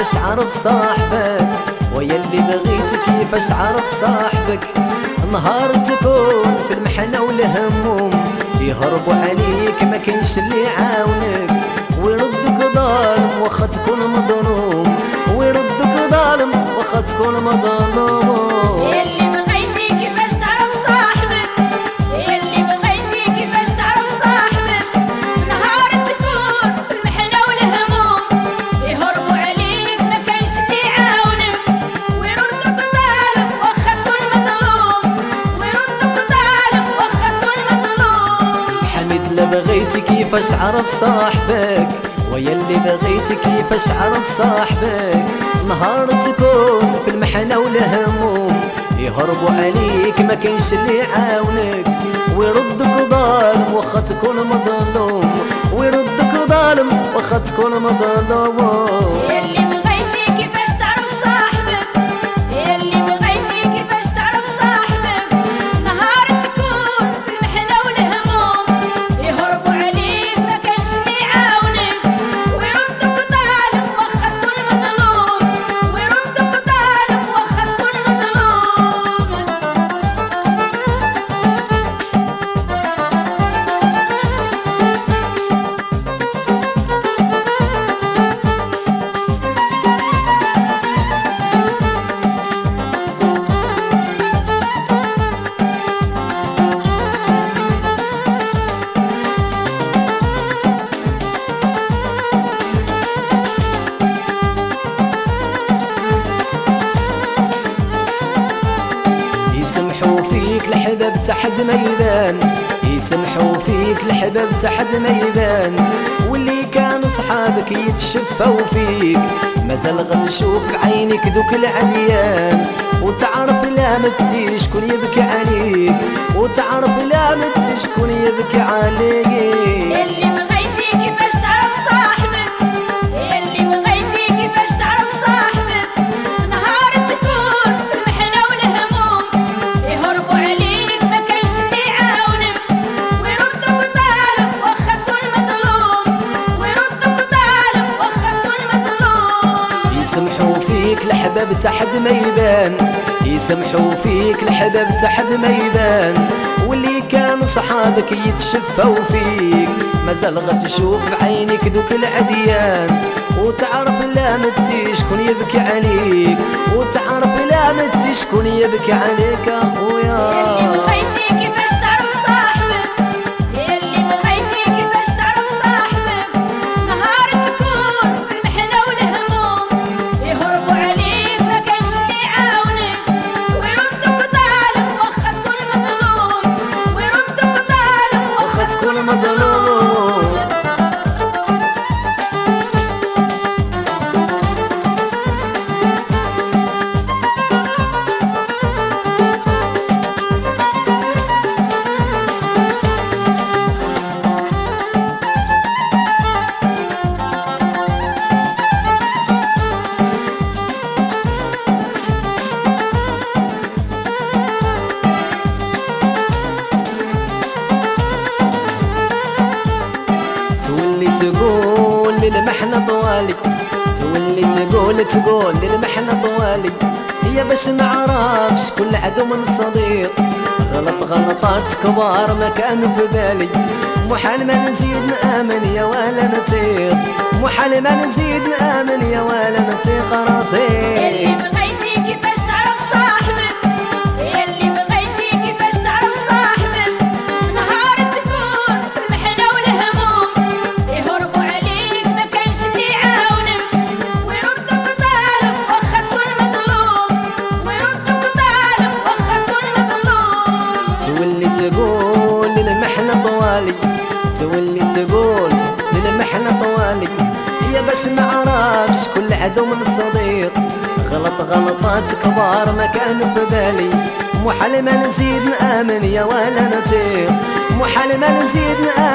كيفاش تعرف صاحبك، ويا اللي بغيت كيفاش تعرف صاحبك. نهار تكون في المحنة والهموم يهربوا عليك ما كاينش اللي يعاونك، ويردك ظالم واخا تكون مظلوم، ويردك ظالم واخا تكون مظلوم. يلي بغيتي كيفاش تعرف صاحبك، يلي بغيتي كيفاش تعرف صاحبك. نهار تكون في المحنة والهموم يهربوا عليك ما كاينش اللي يعاونك، ويردك ظالم واخا تكون مظلوم، ويردك ظالم واخا تكون مظلوم. حميد لا بغيتي كيفاش تعرف صاحبك، ويا اللي بغيتي كيفاش تعرف صاحبك. نهار تكون في المحنة والهموم يهربوا عليك ما كاينش اللي يعاونك، ويردك ظالم واخا تكون مظلوم، ويردك ظالم واخا تكون مظلوم. يلي بغيتي كيفاش تعرف صاحبك، يلي بغيتي كيفاش تعرف صاحبك. نهار تكون في المحنة والهموم يهربوا عليك ما كانش اللي يعاونك، ويردك ظالم واخا تكون مظلوم، ويردك ظالم واخا تكون مظلوم. يسمحوا فيك الحباب تحد ما يبان، يسمحوا فيك الحباب تحد ما يبان، واللي كانوا صحابك يتشفوا فيك مازال غتشوف بعينك دوك العديان، وتعرف لا مدي شكون يبكي عليك، وتعرف لا مدي شكون يبكي عليك. يلي بغيتي كيفاش تعرف صاحبك، يلي بغيتي كيفاش تعرف صاحبك. نهار تكون في المحنة والهموم يهربوا عليك ما كانش اللي يعاونك، ويردك ظالم واخا تكون مظلوم، ويردك ظالم واخا تكون مظلوم. يسمحوا فيك الحباب تحد ما يبان، يسمحوا فيك الحباب تحد ما يبان، واللي كانوا صحابك يتشفوا فيك مازال غتشوف بعينك دوك العديان، وتعرف لا مدي شكون يبكي عليك، وتعرف لا مدي شكون يبكي عليك اخويا. يلي بغيتي كيفاش تعرف صاحبك، يلي بغيتي كيفاش تعرف صاحبك. نهار تكون في المحنة والهموم يهربوا عليك ما كانش اللي يعاونك، ويردك ظالم واخا تكون مظلوم، ويردك ظالم واخا تكون مظلوم. تقول للمحنة طوالي، تولي تقول للمحنة طوالي، هي باش نعرف شكون عدو من صديق. غلطات كبار ما كانوا في بالي، محال ما نزيد نآمن يا ولا نطيق، محال ما نزيد نآمن يا ولا نطيق راسي. يلي بغيتي كيفاش تعرف صاحبك، يلي بغيتي كيفاش تعرف صاحبك. نهار تكون في المحنة والهموم يهربوا عليك ما كانش اللي يعاونك، ويردك ظالم واخا تكون مظلوم، ويردك ظالم واخا تكون مظلوم. تولي تقول للمحنة طوالي، تولي تقول للمحنة طوالي، هي باش نعرف شكون عدو من صديق. غلطات كبار ما كانوا في بالي، محال ما نزيد نآمن يا ولا نطيق، محال ما نزيد نآمن